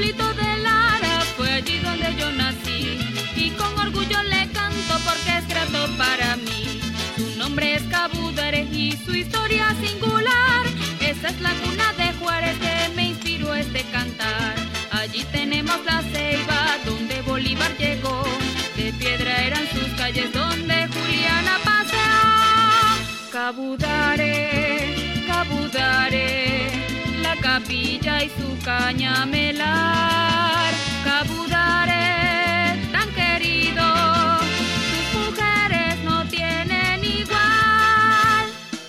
pueblito de Lara, fue allí donde yo nací, y con orgullo le canto porque es grato para mí. Su nombre es Cabudare y su historia singular. Esa es la cuna de Juárez que me inspiró este cantar. Allí tenemos la ceiba donde Bolívar llegó, de piedra eran sus calles donde Juliana paseó. Cabudare, Cabudare, la capilla y su cañamelar. Cabudare, tan querido, sus mujeres no tienen igual.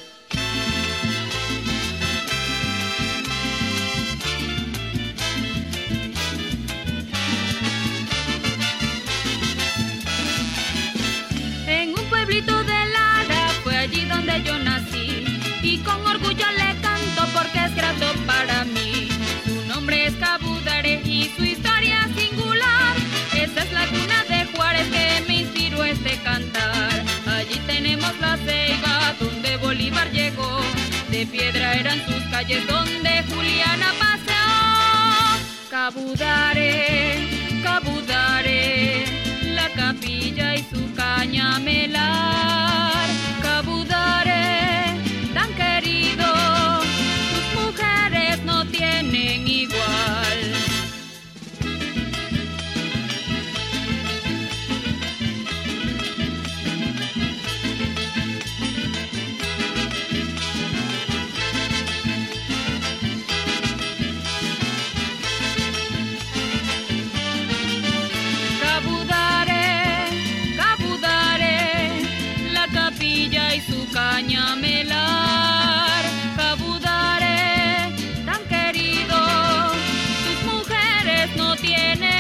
En un pueblito de Lara fue allí donde yo nací, y con orgullo le canto porque es grato para mí. Su nombre es Cabudare y su historia singular. Esa es la cuna de Juárez que me inspiró este cantar. Allí tenemos la ceiba donde Bolívar llegó, de piedra eran sus calles donde Juliana paseó. Cabudare, Cabudare, la capilla y su cañamelar. Cabudare, tan querido, sus mujeres no tienen igual. Cabudare, Cabudare, la capilla y su cañamelar. Cabudare, tan querido, sus mujeres no tienen